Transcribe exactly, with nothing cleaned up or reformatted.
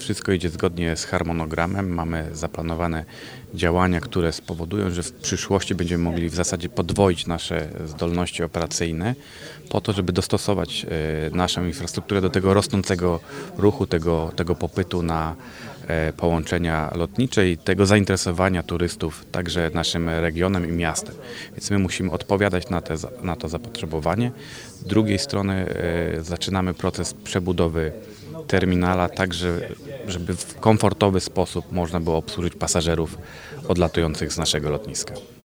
wszystko idzie zgodnie z harmonogramem. Mamy zaplanowane działania, które spowodują, że w przyszłości będziemy mogli w zasadzie podwoić nasze zdolności operacyjne po to, żeby dostosować e, naszą infrastrukturę do tego rosnącego ruchu, tego, tego popytu na e, połączenia lotnicze i tego zainteresowania turystów także naszym regionem i miastem. Więc my musimy odpowiadać na, te, na to zapotrzebowanie. Z drugiej strony e, zaczynamy proces przebudowy terminala, tak żeby w komfortowy sposób można było obsłużyć pasażerów odlatujących z naszego lotniska.